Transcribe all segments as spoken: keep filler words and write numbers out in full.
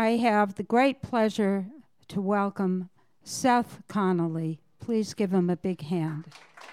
I have the great pleasure to welcome Seth Connolly. Please give him a big hand.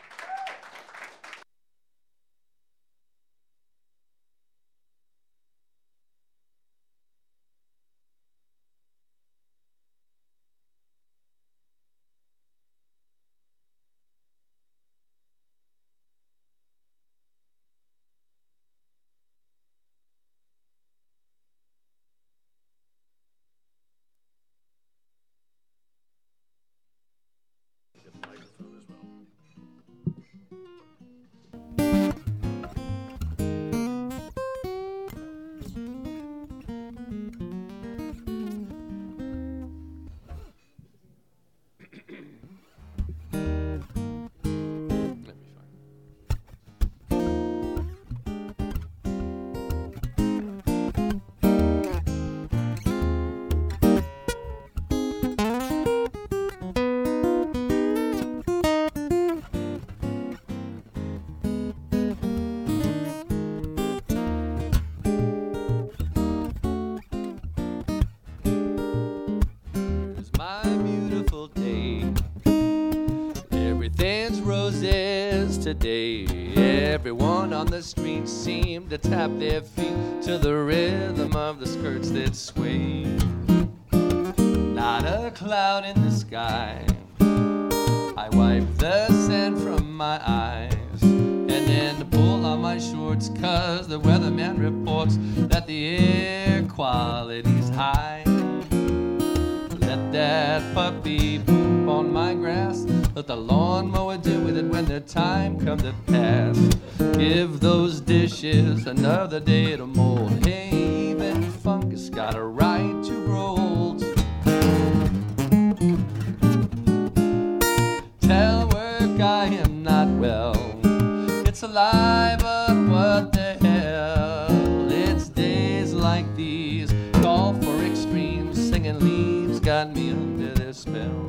Today, everyone on the street seemed to tap their feet to the rhythm of the skirts that sway. Not a cloud in the sky. I wipe the sand from my eyes and then pull on my shorts, cause the weatherman reports that the air quality's high. Let that puppy poop on my grass. Let the lawnmower do with it when the time comes to pass. Give those dishes another day to mold. Hey, even fungus got a right to grow old. Tell work I am not well. It's alive, but what the hell? It's days like these, call for extremes. Singing leaves got me under their spell.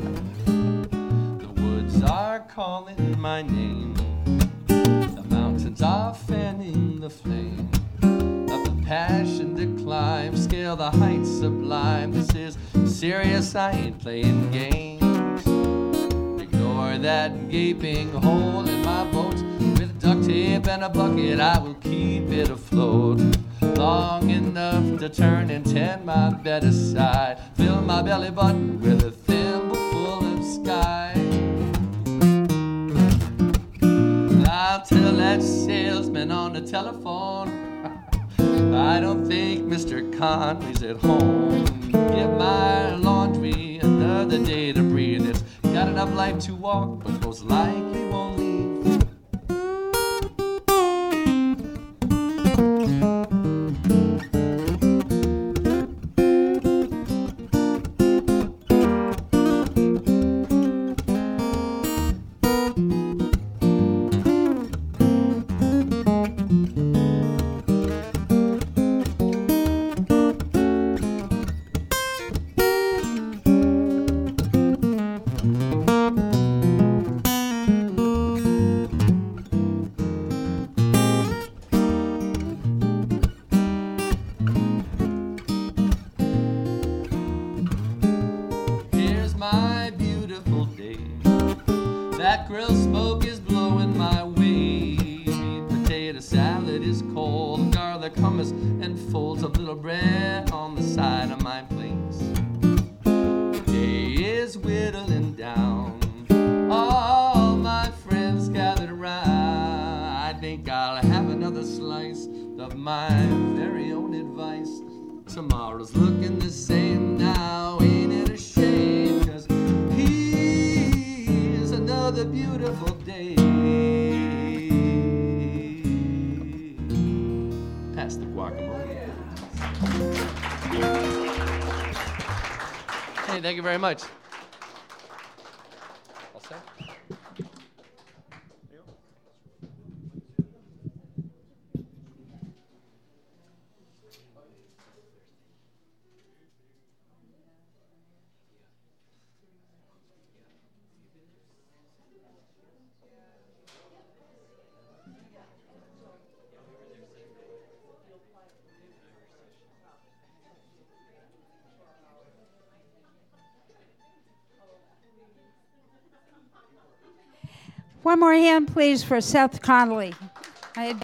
Are calling my name. The mountains are fanning the flame of the passion to climb. Scale the heights sublime. This is serious, I ain't playing games. Ignore that gaping hole in my boat. With duct tape and a bucket I will keep it afloat long enough to turn and tend my bed aside. Fill my belly button with a thimble full of sky. I'll tell that salesman on the telephone I don't think Mister Conley's at home. Give my laundry another day to breathe. It's got enough life to walk, but most like he won't leave. Tomorrow's looking the same now, ain't it a shame? 'Cause here's another beautiful day. Pass the guacamole. Hey, thank you very much. All set? One more hand, please, for Seth Connolly. I